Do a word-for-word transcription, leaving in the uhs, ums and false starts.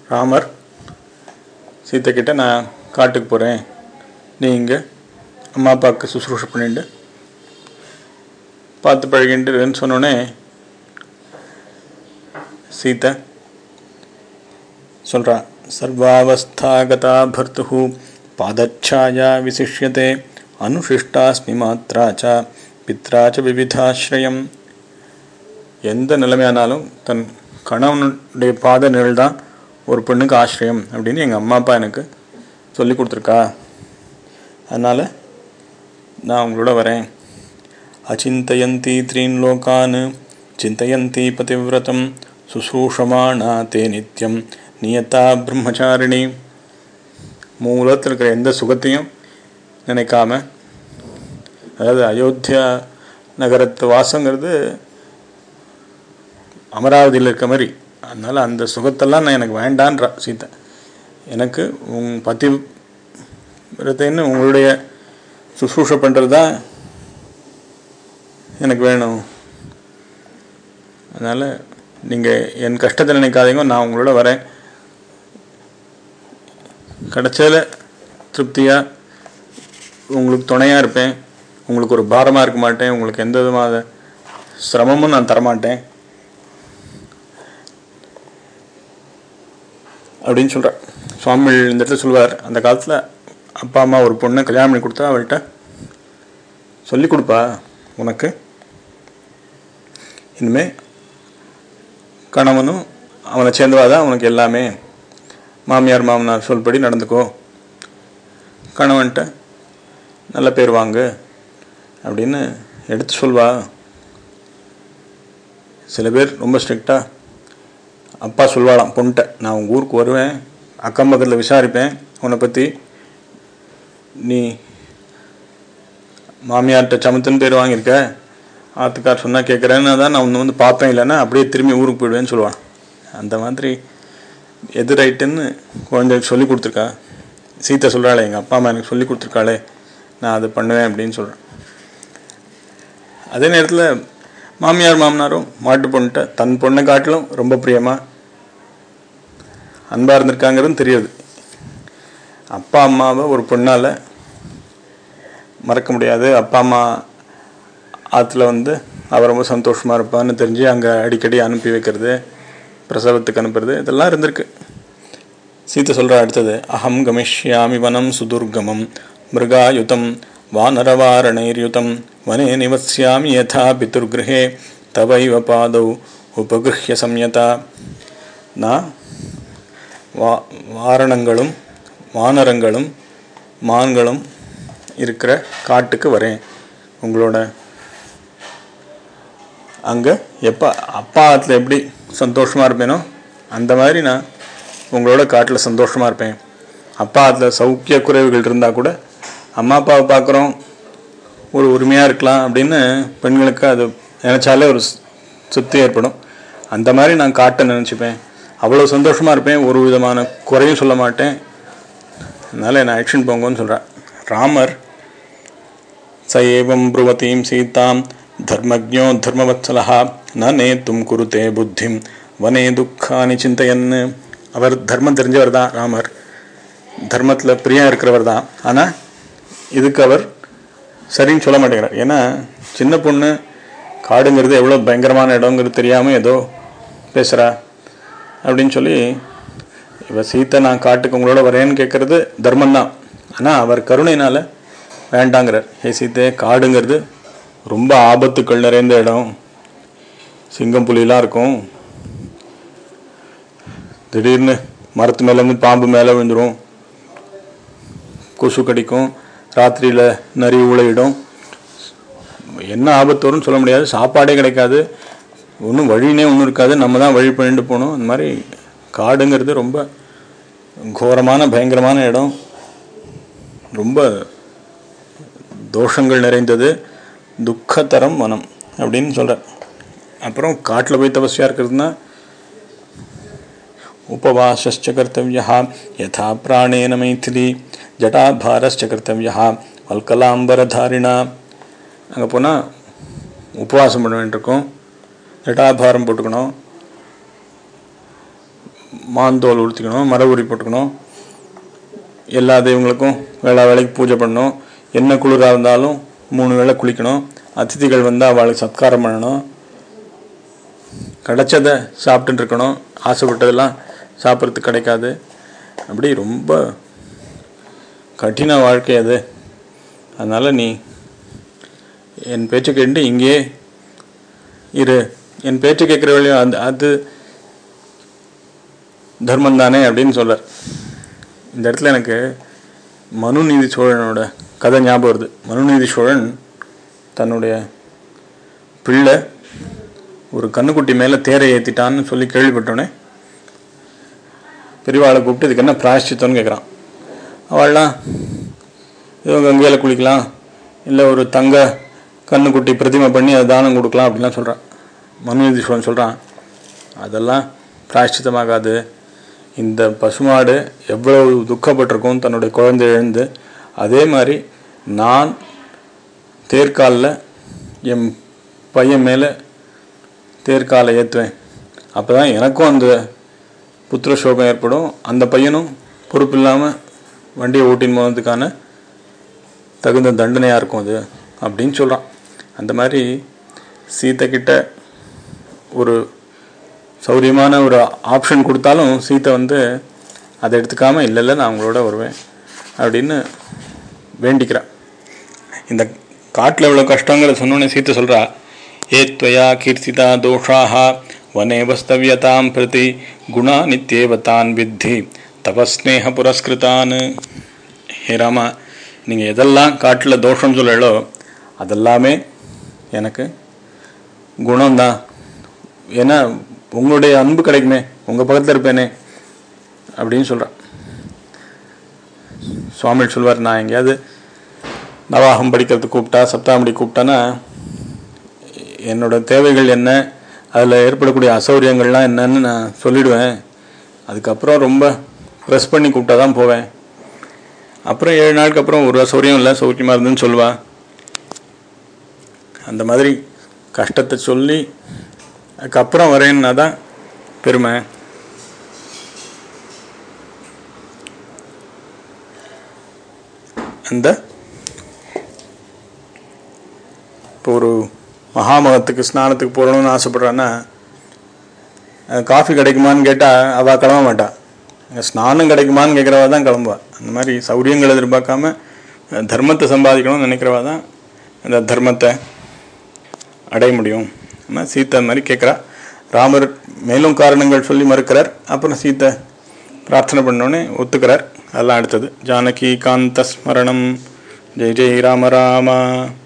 ராமர் சீத்தை கிட்ட நான் காட்டுக்கு போகிறேன், நீ இங்கே அம்மா அப்பாவுக்கு சுசுரூஷை பண்ணிட்டு பார்த்து பழகின்ட்டுன்னு சொன்னோடனே சீத்தை சொல்கிறா, சர்வாவஸ்தாகதா பர்த்து பாதச்சாயா விசிஷ்யதே அனுஷிஷ்டாஸ்மி மாத்ராச்ச பித்ராச்ச விவிதாஸ்ரயம். எந்த நிலைமையானாலும் தன் கணவனுடைய பாத நிழல் தான் ஒரு பெண்ணுக்கு ஆசிரியம் அப்படின்னு எங்கள் அம்மா அப்பா எனக்கு சொல்லி கொடுத்துருக்கா. அதனால் நான் உங்களோட வரேன். அச்சிந்தயந்தி த்ரீன் லோகான் சிந்தயந்தி பதிவிரதம் சுசூஷமானா தே நித்யம் நியதா பிரம்மச்சாரிணி. மூலத்தில் இருக்கிற எந்த சுகத்தையும் நினைக்காம, அதாவது அயோத்தியா நகரத்து வாசங்கிறது அமராவதியில் இருக்க மாதிரி, அதனால் அந்த சுகத்தெல்லாம் நான் எனக்கு வேண்டான்றா சீத்தை. எனக்கு உங் பத்தி விரத்தைன்னு உங்களுடைய சுசூஷை பண்ணுறது தான் எனக்கு வேணும். அதனால் நீங்கள் என் கஷ்டத்தை நினைக்காதீங்க, நான் உங்களோட வரேன். கிடைச்சதில் திருப்தியாக உங்களுக்கு துணையாக இருப்பேன், உங்களுக்கு ஒரு பாரமாக இருக்க மாட்டேன், உங்களுக்கு எந்த விதமான சிரமமும் நான் தரமாட்டேன் அப்படின்னு சொல்கிறார். சுவாமிகள் இந்த இடத்துல சொல்லுவார், அந்த காலத்தில் அப்பா அம்மா ஒரு பொண்ணை கல்யாணம் பண்ணி கொடுத்தா அவள்கிட்ட சொல்லி கொடுப்பா, உனக்கு இனிமேல் கணவனும் அவனை சேர்ந்தவாதான் உனக்கு எல்லாமே, மாமியார் மாமனார் சொல்படி நடந்துக்கோ, கணவன்கிட்ட நல்ல பேர் வாங்கு அப்படின்னு எடுத்து சொல்வா. சில பேர் ரொம்ப ஸ்ட்ரிக்டாக அப்பா சொல்வாளாம் பொண்ணுட்ட, நான் உங்கள் ஊருக்கு வருவேன், அக்கம் பக்கத்தில் விசாரிப்பேன் உன்னை பற்றி, நீ மாமியார்கிட்ட சமத்துன்னு பேர் வாங்கியிருக்க, ஆத்துக்கார் சொன்னால் கேட்குறேன்னு தான் நான் ஒன்று வந்து பார்ப்பேன், இல்லைன்னா அப்படியே திரும்பி ஊருக்கு போயிடுவேன்னு சொல்லுவான். அந்த மாதிரி எது ரைட்டுன்னு குழந்தைக்கு சொல்லி கொடுத்துருக்கா சீத்தை. சொல்கிறாளே, எங்கள் அப்பா அம்மா எனக்கு சொல்லி கொடுத்துருக்காளே, நான் அதை பண்ணுவேன் அப்படின்னு சொல்கிறேன். அதே நேரத்தில் மாமியார் மாமனாரும் மாட்டு பொண்ணுட்ட தன் பொண்ணை காட்டிலும் ரொம்ப பிரியமாக அன்பாக இருந்திருக்காங்கிறது தெரியாது. அப்பா அம்மாவை ஒரு பொண்ணால் மறக்க முடியாது. அப்பா அம்மா ஆற்றுல வந்து அவள் ரொம்ப சந்தோஷமாக இருப்பான்னு தெரிஞ்சு அங்கே அடிக்கடி அனுப்பி வைக்கிறது, பிரசவத்துக்கு அனுப்புறது, இதெல்லாம் இருந்திருக்கு. சீத்தை சொல்கிற அடுத்தது, அஹம் கமிஷ்யாமி வனம் சுதுர்கமம் மிருகாயுதம் வானரவாரணைர்யுதம் வனே நிவசியாமி யதா பிதுர்கிருஹே தவைவ பாதௌ உபகிருஹ்ய சம்யதா. நான் வா வாரணங்களும் வானரங்களும் மான்களும் இருக்கிற காட்டுக்கு வரேன் உங்களோட. அங்கே எப்போ அப்பா ஆற்றுல எப்படி சந்தோஷமாக இருப்பேனோ அந்த மாதிரி நான் உங்களோட காட்டில் சந்தோஷமாக இருப்பேன். அப்பா ஆற்றுல சௌக்கிய குறைவுகள் இருந்தால் கூட அம்மா அப்பாவை பார்க்குறோம், ஒரு உரிமையாக இருக்கலாம் அப்படின்னு பெண்களுக்கு அது நினச்சாலே ஒரு சுத்தி ஏற்படும். அந்த மாதிரி நான் காட்டை நினச்சிப்பேன், அவ்வளோ சந்தோஷமாக இருப்பேன், ஒரு விதமான குறையும் சொல்ல மாட்டேன். அதனால் என்னை ஆக்ஷன் போங்கன்னு சொல்கிறேன். ராமர் ச ஏவம் ப்ருவதீம் சீதாம் தர்மஜ்ஞோ தர்மவத்சலஹா ந நேத்தும் குருதே புத்திம் வனே துக்கானி சிந்தையன்னு. அவர் தர்மம் தெரிஞ்சவர் தான் ராமர், தர்மத்தில் பிரியம் இருக்கிறவர் தான். ஆனால் இதுக்கு அவர் சரின்னு சொல்ல மாட்டேங்கிறார். ஏன்னா சின்ன பொண்ணு காடுங்கிறது எவ்வளோ பயங்கரமான இடங்கிறது தெரியாமல் ஏதோ பேசுகிறா அப்படின்னு சொல்லி, இவ சீத்தை நான் காட்டுக்கு உங்களோட வரேன்னு கேட்குறது தர்மந்தான். ஆனால் அவர் கருணையினால் வேண்டாங்கிறார். ஹே சீத்தை, காடுங்கிறது ரொம்ப ஆபத்துக்கள் நிறைந்த இடம், சிங்கம் புலிலாம் இருக்கும், திடீர்னு மரத்து மேலேருந்து பாம்பு மேலே விழுந்துடும், கொசு கடிக்கும், ராத்திரியில் நரி ஊழையிடும், என்ன ஆபத்து வரும்னு சொல்ல முடியாது, சாப்பாடே கிடைக்காது, ஒன்றும் வழினே ஒன்றும் இருக்காது, நம்ம தான் வழி பண்ணிட்டு போகணும். அந்த மாதிரி காடுங்கிறது ரொம்ப கோரமான பயங்கரமான இடம், ரொம்ப தோஷங்கள் நிறைந்தது, துக்கத்தரம் வனம் அப்படின்னு சொல்கிறார். அப்புறம் காட்டில் போய் தபஸ்யா இருக்கிறதுனா உபவாசஸ்ச கர்த்தவ்யா யதா பிராணேன மைதிலி ஜட்டாபாரஸ்ச கர்த்தவ்யா வல்கலாம்பரதாரிணா. அங்கே போனால் உபவாசம் பண்ண வேண்டியிருக்கும், ஜட்டாபாரம் போட்டுக்கணும், மாந்தோல் உடுத்திக்கணும், மர உரி போட்டுக்கணும், எல்லா தெய்வங்களுக்கும் வேளா வேலைக்கு பூஜை பண்ணணும், என்ன குளிராக இருந்தாலும் மூணு வேளை குளிக்கணும், அதிதிகள் வந்தால் அவளுக்கு சத்காரம் பண்ணணும், கிடைச்சதை சாப்பிட்டுட்டு இருக்கணும், ஆசைப்பட்டதெல்லாம் சாப்பிட்றதுக்கு கிடைக்காது. அப்படி ரொம்ப கடின வாழ்க்கை அது. அதனால் நீ என் பேச்சை கேட்டு இங்கேயே இரு, என் பேச்சை கேட்குற வழியும் அந்த அது தர்மம் தானே அப்படின்னு சொல்கிறார். இந்த இடத்துல எனக்கு மனுநீதி சோழனோட கதை ஞாபகம் வருது. மனுநீதி சோழன் தன்னுடைய பிள்ளை ஒரு கண்ணுக்குட்டி மேலே தேரை ஏற்றிட்டான்னு சொல்லி கேள்விப்பட்டோன்னே பெரியவாளை கூப்பிட்டு இதுக்கு என்ன பிராயஷ்சித்தம்னு கேட்குறான். அவள்லாம் ஏதோ கங்கையில் குளிக்கலாம், இல்லை ஒரு தங்க கண்ணுக்குட்டி பிரதிமை பண்ணி அதை தானம் கொடுக்கலாம் அப்படின்லாம் சொல்கிறான். மனுநீதி சோழன் சொல்கிறான், அதெல்லாம் பிராயஷ்சித்தமாகாது. இந்த பசுமாடு எவ்வளவு துக்கப்பட்டிருக்கும் தன்னுடைய குழந்தை எழுந்து, அதே மாதிரி நான் தேர்காலில் என் பையன் மேலே தேர்காலை ஏற்றுவேன். அப்போ தான் எனக்கும் அந்த புத்திர சோகம் ஏற்படும், அந்த பையனும் பொறுப்பு இல்லாமல் வண்டியை ஓட்டின்னு போனதுக்கான தகுந்த தண்டனையாக இருக்கும் அது அப்படின்னு சொல்கிறான். அந்த மாதிரி சீத்தை கிட்ட ஒரு சௌரியமான ஒரு ஆப்ஷன் கொடுத்தாலும் சீத்தை வந்து அதை எடுத்துக்காமல் இல்லை இல்லை நான் அவங்களோட வருவேன் அப்படின்னு வேண்டிக்கிறான். இந்த காட்டில் இவ்வளோ கஷ்டங்களை சொன்னோன்னே சீத்தை சொல்கிறா, ஏத்வயா கீர்த்திதா தோஷாக வனே வஸ்தவியதாம் பிரதி குணா நித்யேவதான் வித்தி தபஸ்நேக புரஸ்கிருதான். ஹே ராமா, நீங்கள் எதெல்லாம் காட்டில் தோஷம் சொல்லலோ அதெல்லாமே எனக்கு குணம்தான். ஏன்னா உங்களுடைய அன்பு கிடைக்குமே, உங்கள் பக்கத்தில் இருப்பேனே அப்படின்னு சொல்கிறான். சுவாமி சொல்வார், நான் எங்கேயாவது நவாகம் படிக்கிறதுக்கு கூப்பிட்டா, சப்தாமடி கூப்பிட்டான்னா என்னோட தேவைகள் என்ன, அதில் ஏற்படக்கூடிய அசௌரியங்கள்லாம் என்னன்னு நான் சொல்லிவிடுவேன். அதுக்கப்புறம் ரொம்ப ப்ரெஸ் பண்ணி கூப்பிட்டா தான் போவேன். அப்புறம் ஏழு நாளுக்கு அப்புறம் ஒரு அசௌரியம் இல்லை, சௌக்கியமாக இருந்துன்னு சொல்லுவா. அந்த மாதிரி கஷ்டத்தை சொல்லி அதுக்கப்புறம் வரேன்னா தான் பெருமை. அந்த இப்போ ஒரு மகாமகத்துக்கு ஸ்நானத்துக்கு போகணுன்னு ஆசைப்படுறான்னா காஃபி கிடைக்குமான்னு கேட்டால் அவள் கிளம்ப மாட்டாள். ஸ்நானம் கிடைக்குமான்னு கேட்குறவா தான் கிளம்புவா. அந்த மாதிரி சௌரியங்கள் எதிர்பார்க்காம தர்மத்தை சம்பாதிக்கணும்னு நினைக்கிறவா தான் அந்த தர்மத்தை அடைய முடியும். ஆனால் சீத்தை மாதிரி கேட்குறா. ராமர் மேலும் காரணங்கள் சொல்லி மறுக்கிறார். அப்புறம் சீத்தை பிரார்த்தனை பண்ணோடனே ஒத்துக்கிறார். அதெல்லாம் அடுத்தது. ஜானகி காந்த ஸ்மரணம். ஜெய் ஜெய் ராம ராமா.